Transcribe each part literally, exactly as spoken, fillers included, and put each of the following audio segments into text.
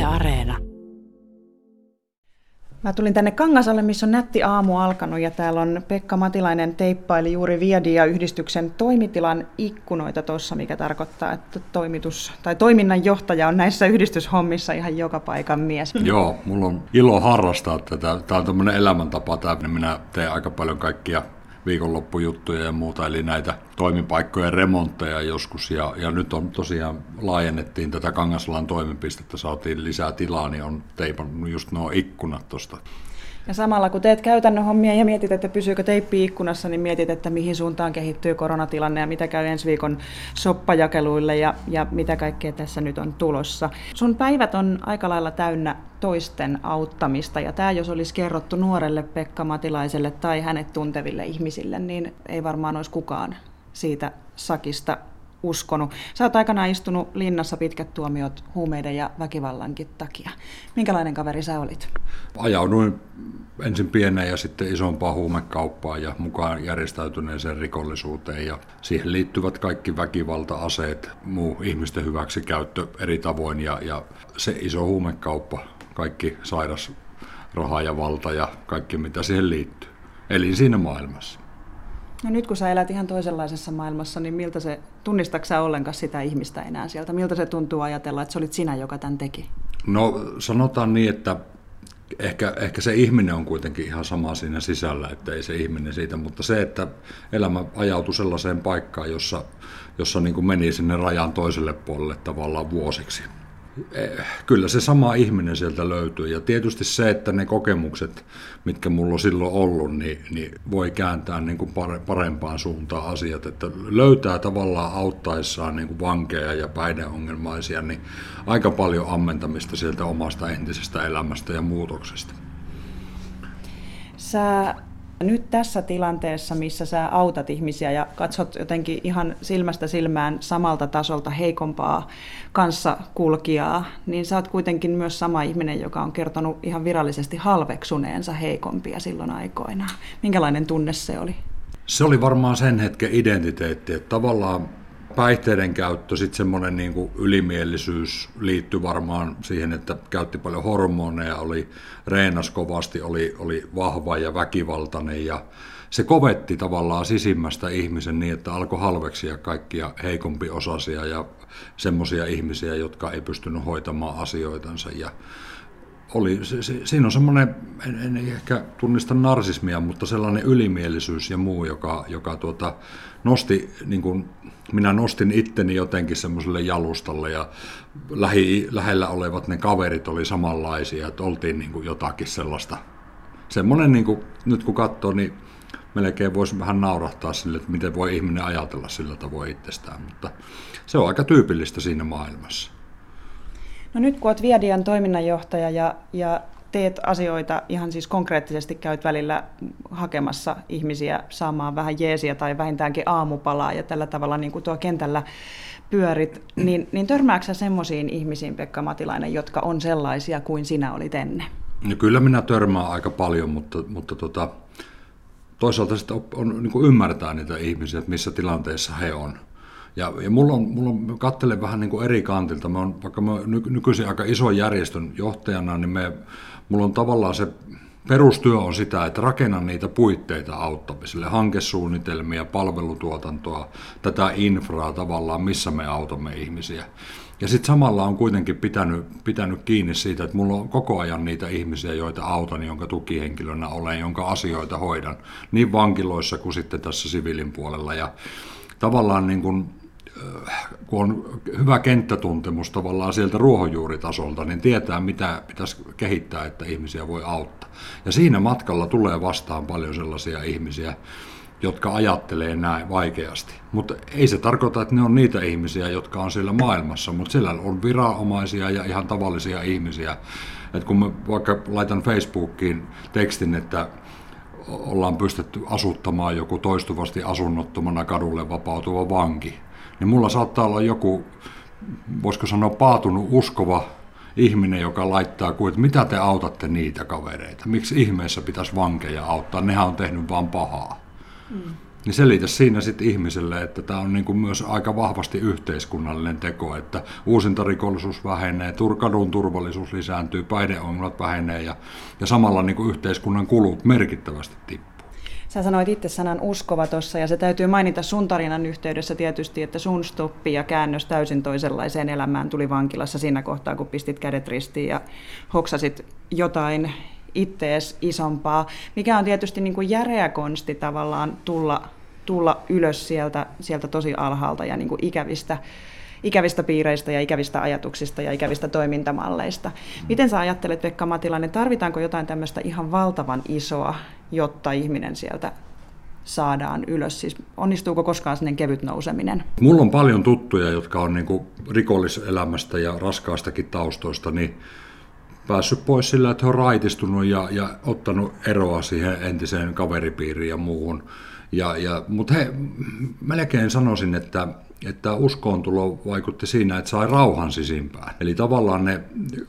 Areena. Mä tulin tänne Kangasalle, missä on nätti aamu alkanut, ja täällä on Pekka Matilainen teippaili juuri Viadia-yhdistyksen toimitilan ikkunoita tuossa, mikä tarkoittaa, että toimitus, tai toiminnanjohtaja on näissä yhdistyshommissa ihan joka paikan mies. Joo, mulla on ilo harrastaa tätä. Tämä on tämmöinen elämäntapa. Tämä. Minä teen aika paljon kaikkia viikonloppujuttuja ja muuta, eli näitä toimipaikkojen remontteja joskus, ja, ja nyt on tosiaan laajennettiin tätä Kangasalan toimipistettä, saatiin lisää tilaa, niin on teipannut just nuo ikkunat tuosta. Ja samalla kun teet käytännön hommia ja mietit, että pysyykö teippi ikkunassa, niin mietit, että mihin suuntaan kehittyy koronatilanne ja mitä käy ensi viikon soppajakeluille ja, ja mitä kaikkea tässä nyt on tulossa. Sun päivät on aika lailla täynnä toisten auttamista, ja tämä jos olisi kerrottu nuorelle Pekka Matilaiselle tai hänet tunteville ihmisille, niin ei varmaan olisi kukaan siitä sakista uskonut. Sä oot aikanaan istunut linnassa pitkät tuomiot huumeiden ja väkivallankin takia. Minkälainen kaveri sä olit? Ajauduin ensin pieneen ja sitten isompaan huumekauppaan ja mukaan järjestäytyneeseen rikollisuuteen, ja siihen liittyvät kaikki väkivalta, aseet, muu ihmisten hyväksikäyttö eri tavoin, ja, ja se iso huumekauppa, kaikki sairas raha ja valta ja kaikki mitä siihen liittyy. Eli siinä maailmassa. No nyt kun sä elät ihan toisenlaisessa maailmassa, niin miltä se, tunnistatko sä ollenkaan sitä ihmistä enää sieltä? Miltä se tuntuu ajatella, että se olit sinä, joka tämän teki? No sanotaan niin, että ehkä, ehkä se ihminen on kuitenkin ihan sama siinä sisällä, että ei se ihminen siitä, mutta se, että elämä ajautui sellaiseen paikkaan, jossa, jossa niin kuin meni sinne rajan toiselle puolelle tavallaan vuosiksi. Kyllä se sama ihminen sieltä löytyy, ja tietysti se, että ne kokemukset, mitkä mulla on silloin ollut, niin, niin voi kääntää niin kuin parempaan suuntaan asiat, että löytää tavallaan auttaessaan niin kuin vankeja ja päihdeongelmaisia, niin aika paljon ammentamista sieltä omasta entisestä elämästä ja muutoksesta. Sä nyt tässä tilanteessa, missä sä autat ihmisiä ja katsot jotenkin ihan silmästä silmään samalta tasolta heikompaa kanssakulkijaa, niin sä oot kuitenkin myös sama ihminen, joka on kertonut ihan virallisesti halveksuneensa heikompia silloin aikoinaan. Minkälainen tunne se oli? Se oli varmaan sen hetken identiteetti, että tavallaan päihteiden käyttö, sitten semmoinen niin kuin ylimielisyys liittyi varmaan siihen, että käytti paljon hormoneja, oli reenas kovasti, oli, oli vahva ja väkivaltainen, ja se kovetti tavallaan sisimmästä ihmisen niin, että alkoi halveksia kaikkia heikompiosaisia ja semmoisia ihmisiä, jotka ei pystynyt hoitamaan asioitansa. Ja oli, se, se, siinä on semmoinen, en, en ehkä tunnista narsismia, mutta sellainen ylimielisyys ja muu, joka, joka tuota, nosti, niin kuin minä nostin itteni jotenkin semmoiselle jalustalle, ja lähi, lähellä olevat ne kaverit oli samanlaisia, että oltiin niin kuin jotakin sellaista. Semmoinen, niin kuin, nyt kun katsoo, niin melkein voisi vähän naurahtaa sille, että miten voi ihminen ajatella sillä tavoin itsestään, mutta se on aika tyypillistä siinä maailmassa. No nyt kun olet Viadian toiminnanjohtaja ja, ja teet asioita, ihan siis konkreettisesti käyt välillä hakemassa ihmisiä saamaan vähän jeesiä tai vähintäänkin aamupalaa ja tällä tavalla niin kuin tuo kentällä pyörit, niin, niin törmääksä sä semmoisiin ihmisiin, Pekka Matilainen, jotka on sellaisia kuin sinä olit ennen? No kyllä minä törmään aika paljon, mutta, mutta tota, toisaalta sitten on, on, niin kuin ymmärtää niitä ihmisiä, että missä tilanteessa he on. Ja, ja mulla on, mulla on, katselen vähän niin kuin eri kantilta. Mä on, vaikka mä ny, nykyisin aika ison järjestön johtajana, niin me, mulla on tavallaan se perustyö on sitä, että rakennan niitä puitteita auttamiselle, hankesuunnitelmia, palvelutuotantoa, tätä infraa tavallaan, missä me autamme ihmisiä. Ja sitten samalla on kuitenkin pitänyt, pitänyt kiinni siitä, että mulla on koko ajan niitä ihmisiä, joita autan, jonka tukihenkilönä olen, jonka asioita hoidan, niin vankiloissa kuin sitten tässä siviilin puolella. Ja tavallaan niin kun, kun on hyvä kenttätuntemus tavallaan sieltä ruohonjuuritasolta, niin tietää, mitä pitäisi kehittää, että ihmisiä voi auttaa. Ja siinä matkalla tulee vastaan paljon sellaisia ihmisiä, jotka ajattelee näin vaikeasti. Mutta ei se tarkoita, että ne on niitä ihmisiä, jotka on siellä maailmassa, mutta siellä on viranomaisia ja ihan tavallisia ihmisiä. Et kun mä vaikka laitan Facebookiin tekstin, että ollaan pystytty asuttamaan joku toistuvasti asunnottomana kadulle vapautuva vanki, niin mulla saattaa olla joku, voisiko sanoa, paatunut uskova ihminen, joka laittaa kuin, että mitä te autatte niitä kavereita, miksi ihmeessä pitäisi vankeja auttaa, nehän on tehnyt vaan pahaa. Mm. niin selitä siinä sitten ihmiselle, että tämä on niin kuin myös aika vahvasti yhteiskunnallinen teko, että uusintarikollisuus vähenee, kadun turvallisuus lisääntyy, päihdeongelmat vähenee ja, ja samalla niin kuin yhteiskunnan kulut merkittävästi tippuu. Sä sanoit itse sanan uskova tuossa, ja se täytyy mainita sun tarinan yhteydessä tietysti, että sun stoppi ja käännös täysin toisenlaiseen elämään tuli vankilassa siinä kohtaa, kun pistit kädet ristiin ja hoksasit jotain ittees isompaa, mikä on tietysti niin kuin järeä konsti tavallaan tulla, tulla ylös sieltä, sieltä tosi alhaalta ja niin kuin ikävistä, ikävistä piireistä ja ikävistä ajatuksista ja ikävistä toimintamalleista. Miten sä ajattelet, Pekka Matilainen, tarvitaanko jotain tämmöistä ihan valtavan isoa, jotta ihminen sieltä saadaan ylös? Siis onnistuuko koskaan sellainen kevyt nouseminen? Mulla on paljon tuttuja, jotka on niin kuin rikolliselämästä ja raskaastakin taustoista, niin päässyt pois sillä, että he on raitistunut ja, ja ottanut eroa siihen entiseen kaveripiiriin ja muuhun. Ja, ja, mutta he, melkein sanoisin, että, että uskoontulo vaikutti siinä, että sai rauhan sisimpään. Eli tavallaan ne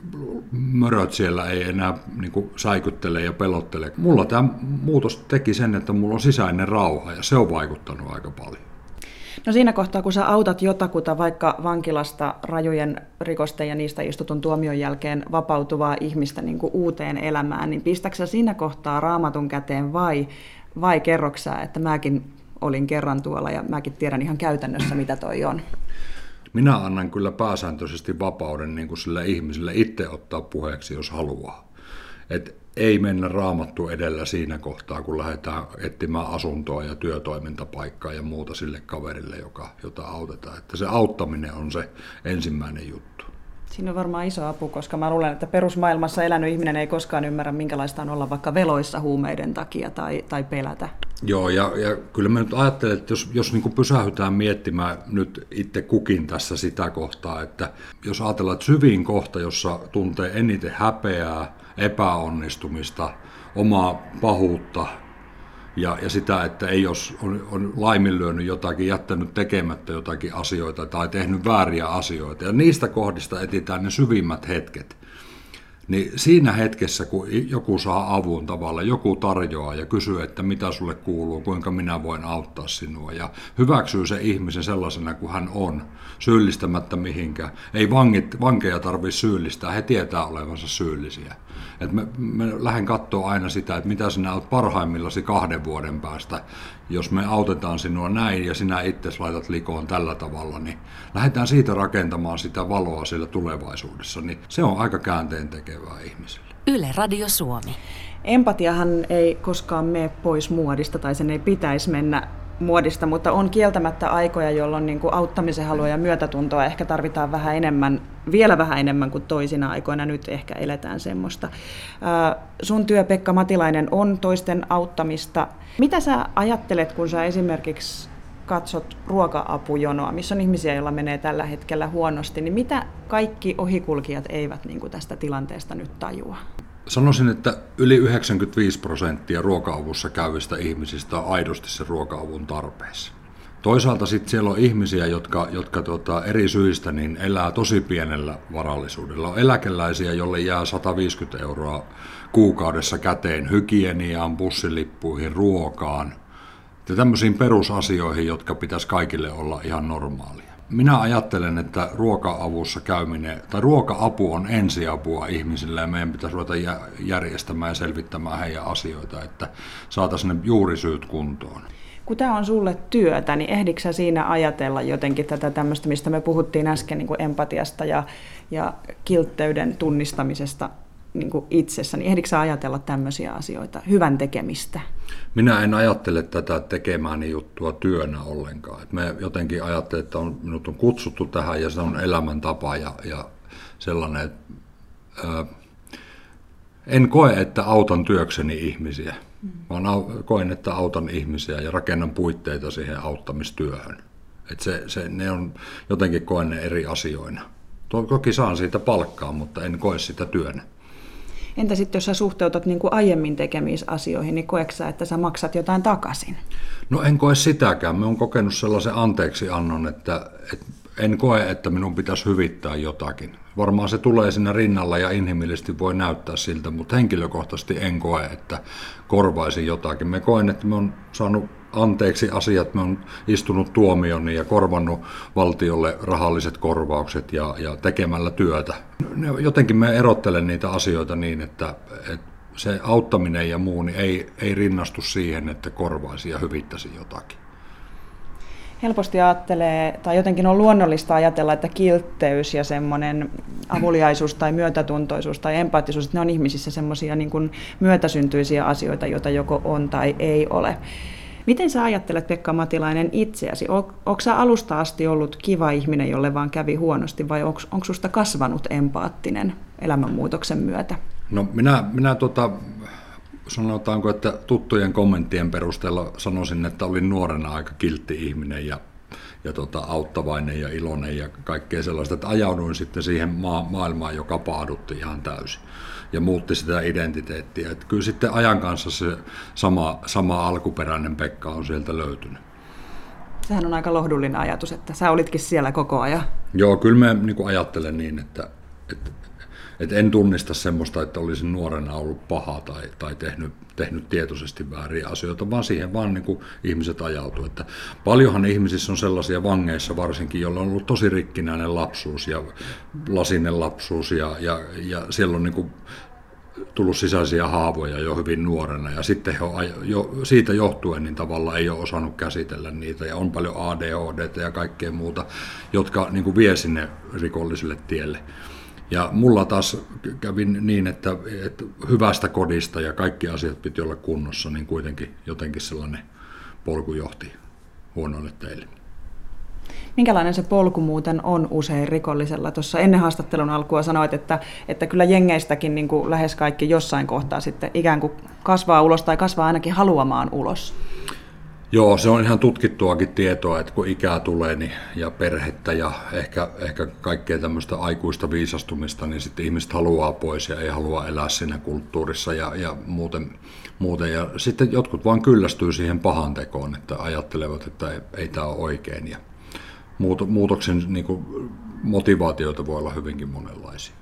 möröt siellä ei enää niin kuin säikyttele ja pelottele. Mulla tämä muutos teki sen, että mulla on sisäinen rauha ja se on vaikuttanut aika paljon. No siinä kohtaa, kun sä autat jotakuta vaikka vankilasta rajujen rikosten ja niistä istutun tuomion jälkeen vapautuvaa ihmistä niin kuin uuteen elämään, niin pistäksä siinä kohtaa Raamatun käteen vai, vai kerroksä, että mäkin olin kerran tuolla ja mäkin tiedän ihan käytännössä, mitä toi on? Minä annan kyllä pääsääntöisesti vapauden niin kuin sille ihmiselle itse ottaa puheeksi, jos haluaa. Et ei mennä Raamattu edellä siinä kohtaa, kun lähdetään etsimään asuntoa ja työtoimintapaikkaa ja muuta sille kaverille, joka, jota autetaan. Että se auttaminen on se ensimmäinen juttu. Siinä on varmaan iso apu, koska mä luulen, että perusmaailmassa elänyt ihminen ei koskaan ymmärrä, minkälaista on olla vaikka veloissa huumeiden takia tai, tai pelätä. Joo, ja, ja kyllä mä nyt ajattelen, että jos, jos niin kuin pysähytään miettimään nyt itse kukin tässä sitä kohtaa, että jos ajatellaan, että syvin kohta, jossa tuntee eniten häpeää, epäonnistumista, omaa pahuutta ja, ja sitä, että ei jos on, on laiminlyönyt jotakin, jättänyt tekemättä jotakin asioita tai tehnyt vääriä asioita ja niistä kohdista etsitään ne syvimmät hetket. Niin siinä hetkessä, kun joku saa avun tavalla, joku tarjoaa ja kysyy, että mitä sulle kuuluu, kuinka minä voin auttaa sinua ja hyväksyy se ihmisen sellaisena kuin hän on, syyllistämättä mihinkään. Ei vangit, vankeja tarvitse syyllistää, he tietää olevansa syyllisiä. Et me, me lähden katsoa aina sitä, että mitä sinä olet parhaimmillasi kahden vuoden päästä. Jos me autetaan sinua näin ja sinä itse laitat likoon tällä tavalla, niin lähdetään siitä rakentamaan sitä valoa siellä tulevaisuudessa. Niin se on aika käänteentekevää ihmisille. Yle Radio Suomi. Empatiahan ei koskaan mene pois muodista tai sen ei pitäisi mennä muodista, mutta on kieltämättä aikoja, jolloin niin kuin auttamisen halua ja myötätuntoa ehkä tarvitaan vähän enemmän, vielä vähän enemmän kuin toisina aikoina. Nyt ehkä eletään semmoista. Sun työ, Pekka Matilainen, on toisten auttamista. Mitä sä ajattelet, kun sä esimerkiksi katsot ruoka-apujonoa, missä on ihmisiä, joilla menee tällä hetkellä huonosti, niin mitä kaikki ohikulkijat eivät niin kuin tästä tilanteesta nyt tajua? Sanoisin, että yli yhdeksänkymmentäviisi prosenttia ruoka-avussa käyvistä ihmisistä on aidosti se ruoka-avun tarpeessa. Toisaalta sitten siellä on ihmisiä, jotka, jotka tota, eri syistä niin elää tosi pienellä varallisuudella. On eläkeläisiä, jolle jää sata viisikymmentä euroa kuukaudessa käteen hygieniaan, bussilippuihin, ruokaan ja tämmöisiin perusasioihin, jotka pitäisi kaikille olla ihan normaalia. Minä ajattelen, että ruoka-avussa käyminen, tai ruoka-apu on ensiapua ihmisille ja meidän pitäisi ruveta järjestämään ja selvittämään heidän asioita, että saataisiin ne juurisyyt kuntoon. Kun tämä on sulle työtä, niin ehditkö sä siinä ajatella jotenkin tätä tämmöistä, mistä me puhuttiin äsken niin kuin empatiasta ja, ja kiltteyden tunnistamisesta niin kuin itsessä, niin ehditkö sä ajatella tämmöisiä asioita, hyvän tekemistä? Minä en ajattele tätä tekemääni juttua työnä ollenkaan. Et me jotenkin ajattelen, että on, minut on kutsuttu tähän ja se on elämäntapa ja, ja sellainen, että ää, en koe, että autan työkseni ihmisiä, mm. vaan au, koen, että autan ihmisiä ja rakennan puitteita siihen auttamistyöhön. Et se, se, ne on jotenkin koen ne eri asioina. Toki saan siitä palkkaa, mutta en koe sitä työnä. Entä sitten, jos sä suhteutat niin kuin aiemmin tekemiin asioihin, niin koetko sä, että sä maksat jotain takaisin? No en koe sitäkään. Mä oon kokenut sellaisen anteeksiannon, että, että en koe, että minun pitäisi hyvittää jotakin. Varmaan se tulee siinä rinnalla ja inhimillisesti voi näyttää siltä, mutta henkilökohtaisesti en koe, että korvaisin jotakin. Mä koen, että mä oon saanut anteeksi asiat, mä oon istunut tuomioni ja korvannut valtiolle rahalliset korvaukset ja, ja tekemällä työtä. Jotenkin mä erottelen niitä asioita niin, että, että se auttaminen ja muu niin ei, ei rinnastu siihen, että korvaisi ja hyvittäisi jotakin. Helposti ajattelee, tai jotenkin on luonnollista ajatella, että kiltteys ja semmoinen avuliaisuus tai myötätuntoisuus tai empaattisuus, että ne on ihmisissä semmoisia niin kuin myötäsyntyisiä asioita, joita joko on tai ei ole. Miten sä ajattelet, Pekka Matilainen, itseäsi? Onko sä alusta asti ollut kiva ihminen, jolle vaan kävi huonosti, vai onko susta kasvanut empaattinen elämänmuutoksen myötä? No minä, minä tota, sanotaanko, että tuttujen kommenttien perusteella sanoisin, että olin nuorena aika kiltti ihminen ja, ja tota, auttavainen ja iloinen ja kaikkea sellaista, että ajauduin sitten siihen maa, maailmaan, joka paadutti ihan täysin ja muutti sitä identiteettiä. Että kyllä sitten ajan kanssa se sama, sama alkuperäinen Pekka on sieltä löytynyt. Sehän on aika lohdullinen ajatus, että sä olitkin siellä koko ajan. Joo, kyllä mä niin kuin ajattelen niin, että, että, että en tunnista semmoista, että olisin nuorena ollut paha tai, tai tehnyt, tehnyt tietoisesti vääriä asioita, vaan siihen vaan niin kuin ihmiset ajautuu. Että paljonhan ihmisissä on sellaisia vangeissa varsinkin, joilla on ollut tosi rikkinäinen lapsuus ja lasinen lapsuus ja, ja, ja siellä on niin kuin tullut sisäisiä haavoja jo hyvin nuorena ja sitten he on, jo, siitä johtuen niin tavallaan ei ole osannut käsitellä niitä ja on paljon A D H D:tä ja kaikkea muuta, jotka niin kuin vie sinne rikolliselle tielle. Ja mulla taas kävi niin, että, että hyvästä kodista ja kaikki asiat piti olla kunnossa, niin kuitenkin jotenkin sellainen polku johti huonoille teille. Minkälainen se polku muuten on usein rikollisella? Tuossa ennen haastattelun alkua sanoit, että, että kyllä jengeistäkin niin kuin lähes kaikki jossain kohtaa sitten ikään kuin kasvaa ulos tai kasvaa ainakin haluamaan ulos. Joo, se on ihan tutkittuakin tietoa, että kun ikää tulee niin, ja perhettä ja ehkä, ehkä kaikkea tämmöistä aikuista viisastumista, niin sitten ihmiset haluaa pois ja ei halua elää siinä kulttuurissa ja, ja muuten, muuten. Ja sitten jotkut vaan kyllästyy siihen pahan tekoon, että ajattelevat, että ei, ei tämä ole oikein. Ja muutoksen niin kuin, motivaatioita voi olla hyvinkin monenlaisia.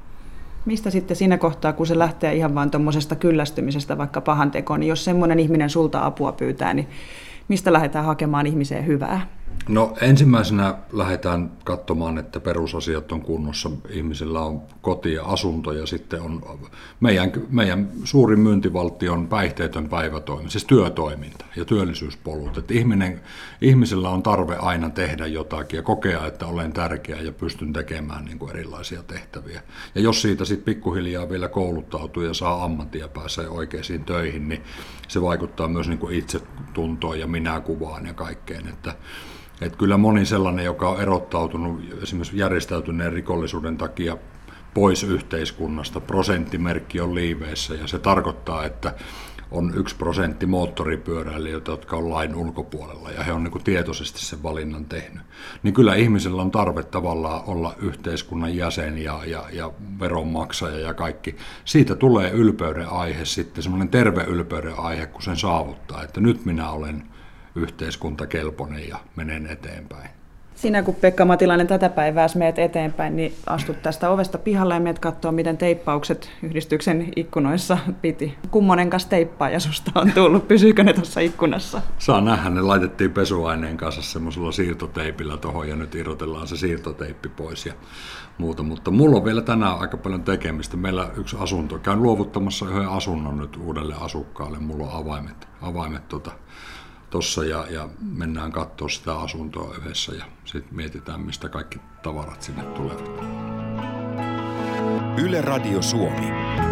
Mistä sitten siinä kohtaa, kun se lähtee ihan vaan tuommoisesta kyllästymisestä vaikka pahan tekoon, niin jos semmoinen ihminen sulta apua pyytää, niin mistä lähdetään hakemaan ihmiseen hyvää? No ensimmäisenä lähdetään katsomaan, että perusasiat on kunnossa. Ihmisellä on koti ja asunto ja sitten on meidän, meidän suurin myyntivaltti on päihteetön päivätoiminta, siis työtoiminta ja työllisyyspolut. Että ihminen, ihmisellä on tarve aina tehdä jotakin ja kokea, että olen tärkeä ja pystyn tekemään niin kuin erilaisia tehtäviä. Ja jos siitä sitten pikkuhiljaa vielä kouluttautuu ja saa ammattia ja pääsee oikeisiin töihin, niin se vaikuttaa myös niin kuin itsetuntoon ja minäkuvaan ja kaikkeen. Että Että kyllä moni sellainen, joka on erottautunut esimerkiksi järjestäytyneen rikollisuuden takia pois yhteiskunnasta, prosenttimerkki on liiveissä ja se tarkoittaa, että on yksi prosentti moottoripyöräilijöitä, jotka on lain ulkopuolella ja he on niin kuin tietoisesti sen valinnan tehnyt. Niin kyllä ihmisellä on tarve tavallaan olla yhteiskunnan jäsen ja, ja, ja veronmaksaja ja kaikki. Siitä tulee ylpeyden aihe sitten, semmoinen terve ylpeyden aihe, kun sen saavuttaa, että nyt minä olen yhteiskuntakelpoinen ja menen eteenpäin. Sinä kun Pekka Matilainen tätä päivää meet eteenpäin, niin astut tästä ovesta pihalle ja meet katsoa, miten teippaukset yhdistyksen ikkunoissa piti. Kummonenkas teippaaja susta on tullut? Pysyykö ne tuossa ikkunassa? Saa nähdä, ne laitettiin pesuaineen kanssa semmoisella siirtoteipillä tuohon ja nyt irrotellaan se siirtoteippi pois ja muuta. Mutta mulla on vielä tänään aika paljon tekemistä. Meillä yksi asunto. Käyn luovuttamassa yhden asunnon nyt uudelle asukkaalle. Mulla on avaimet, avaimet tota, tossa ja, ja mennään katsoa sitä asuntoa yhdessä ja sitten mietitään, mistä kaikki tavarat sinne tulevat. Yle Radio Suomi.